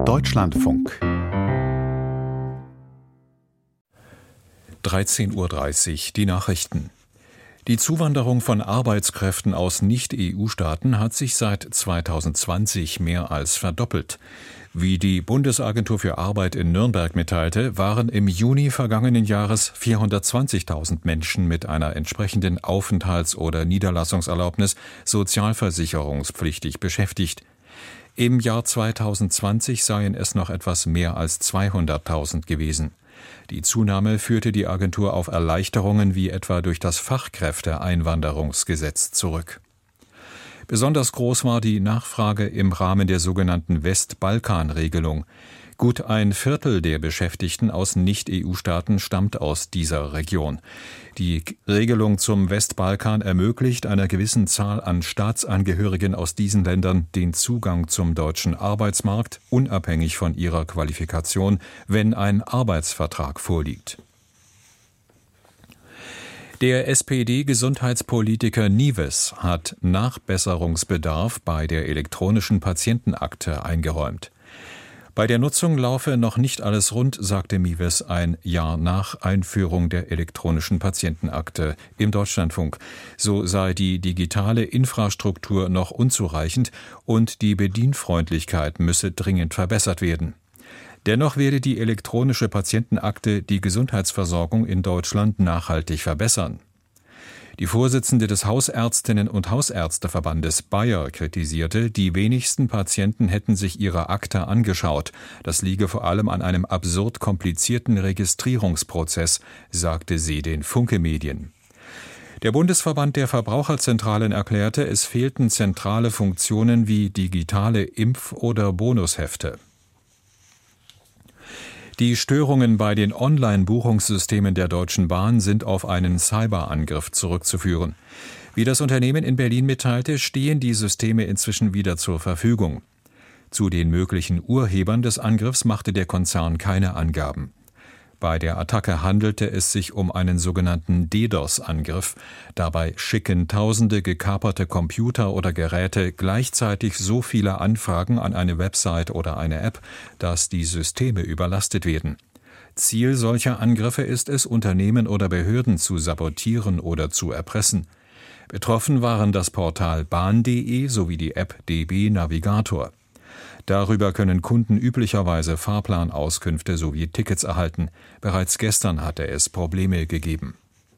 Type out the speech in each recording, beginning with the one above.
Deutschlandfunk 13:30 Uhr, die Nachrichten. Die Zuwanderung von Arbeitskräften aus Nicht-EU-Staaten hat sich seit 2020 mehr als verdoppelt. Wie die Bundesagentur für Arbeit in Nürnberg mitteilte, waren im Juni vergangenen Jahres 420.000 Menschen mit einer entsprechenden Aufenthalts- oder Niederlassungserlaubnis sozialversicherungspflichtig beschäftigt. Im Jahr 2020 seien es noch etwas mehr als 200.000 gewesen. Die Zunahme führte die Agentur auf Erleichterungen wie etwa durch das Fachkräfteeinwanderungsgesetz zurück. Besonders groß war die Nachfrage im Rahmen der sogenannten Westbalkan-Regelung. Gut ein Viertel der Beschäftigten aus Nicht-EU-Staaten stammt aus dieser Region. Die Regelung zum Westbalkan ermöglicht einer gewissen Zahl an Staatsangehörigen aus diesen Ländern den Zugang zum deutschen Arbeitsmarkt, unabhängig von ihrer Qualifikation, wenn ein Arbeitsvertrag vorliegt. Der SPD-Gesundheitspolitiker Niewes hat Nachbesserungsbedarf bei der elektronischen Patientenakte eingeräumt. Bei der Nutzung laufe noch nicht alles rund, sagte Niewes ein Jahr nach Einführung der elektronischen Patientenakte im Deutschlandfunk. So sei die digitale Infrastruktur noch unzureichend und die Bedienfreundlichkeit müsse dringend verbessert werden. Dennoch werde die elektronische Patientenakte die Gesundheitsversorgung in Deutschland nachhaltig verbessern. Die Vorsitzende des Hausärztinnen- und Hausärzteverbandes Bayer kritisierte, die wenigsten Patienten hätten sich ihre Akte angeschaut. Das liege vor allem an einem absurd komplizierten Registrierungsprozess, sagte sie den Funke-Medien. Der Bundesverband der Verbraucherzentralen erklärte, es fehlten zentrale Funktionen wie digitale Impf- oder Bonushefte. Die Störungen bei den Online-Buchungssystemen der Deutschen Bahn sind auf einen Cyberangriff zurückzuführen. Wie das Unternehmen in Berlin mitteilte, stehen die Systeme inzwischen wieder zur Verfügung. Zu den möglichen Urhebern des Angriffs machte der Konzern keine Angaben. Bei der Attacke handelte es sich um einen sogenannten DDoS-Angriff. Dabei schicken Tausende gekaperte Computer oder Geräte gleichzeitig so viele Anfragen an eine Website oder eine App, dass die Systeme überlastet werden. Ziel solcher Angriffe ist es, Unternehmen oder Behörden zu sabotieren oder zu erpressen. Betroffen waren das Portal bahn.de sowie die App DB Navigator. Darüber können Kunden üblicherweise Fahrplanauskünfte sowie Tickets erhalten. Bereits gestern hatte es Probleme gegeben.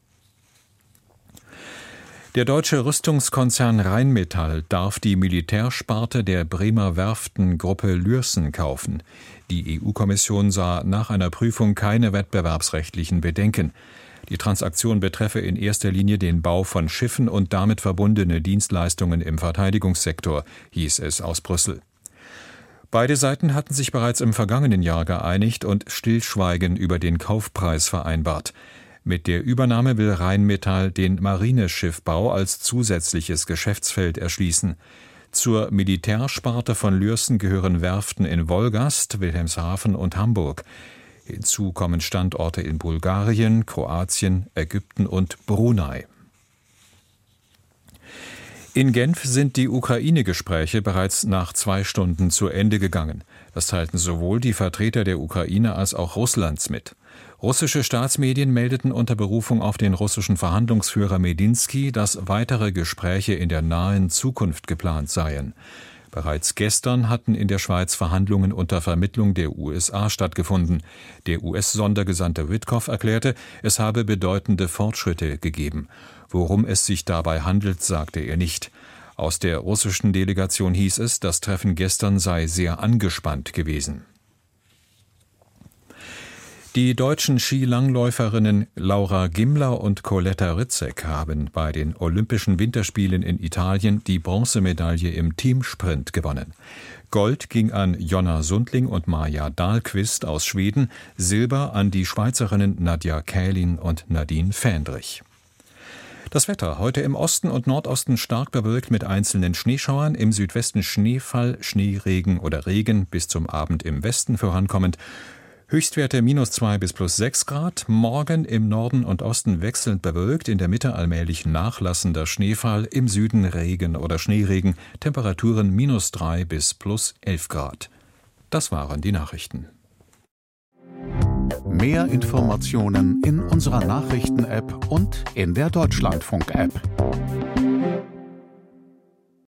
Der deutsche Rüstungskonzern Rheinmetall darf die Militärsparte der Bremer Werftengruppe Lürssen kaufen. Die EU-Kommission sah nach einer Prüfung keine wettbewerbsrechtlichen Bedenken. Die Transaktion betreffe in erster Linie den Bau von Schiffen und damit verbundene Dienstleistungen im Verteidigungssektor, hieß es aus Brüssel. Beide Seiten hatten sich bereits im vergangenen Jahr geeinigt und Stillschweigen über den Kaufpreis vereinbart. Mit der Übernahme will Rheinmetall den Marineschiffbau als zusätzliches Geschäftsfeld erschließen. Zur Militärsparte von Lürssen gehören Werften in Wolgast, Wilhelmshaven und Hamburg. Hinzu kommen Standorte in Bulgarien, Kroatien, Ägypten und Brunei. In Genf sind die Ukraine-Gespräche bereits nach 2 Stunden zu Ende gegangen. Das teilten sowohl die Vertreter der Ukraine als auch Russlands mit. Russische Staatsmedien meldeten unter Berufung auf den russischen Verhandlungsführer Medinsky, dass weitere Gespräche in der nahen Zukunft geplant seien. Bereits gestern hatten in der Schweiz Verhandlungen unter Vermittlung der USA stattgefunden. Der US-Sondergesandte Witkoff erklärte, es habe bedeutende Fortschritte gegeben. Worum es sich dabei handelt, sagte er nicht. Aus der russischen Delegation hieß es, das Treffen gestern sei sehr angespannt gewesen. Die deutschen Skilangläuferinnen Laura Gimler und Coletta Ritzek haben bei den Olympischen Winterspielen in Italien die Bronzemedaille im Teamsprint gewonnen. Gold ging an Jonna Sundling und Maja Dahlqvist aus Schweden, Silber an die Schweizerinnen Nadja Kählin und Nadine Fähndrich. Das Wetter: Heute im Osten und Nordosten stark bewölkt mit einzelnen Schneeschauern, im Südwesten Schneefall, Schneeregen oder Regen, bis zum Abend im Westen vorankommend. Höchstwerte -2 bis +6 Grad. Morgen im Norden und Osten wechselnd bewölkt, in der Mitte allmählich nachlassender Schneefall, im Süden Regen oder Schneeregen. Temperaturen -3 bis +11 Grad. Das waren die Nachrichten. Mehr Informationen in unserer Nachrichten-App und in der Deutschlandfunk-App.